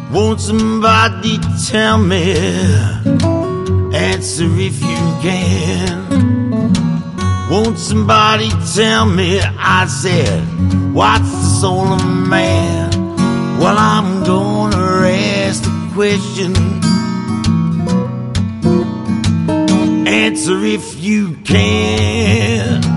Won't somebody tell me? Answer if you can. Won't somebody tell me? I said, what's the soul of man? Well, I'm gonna ask the question. Answer if you can.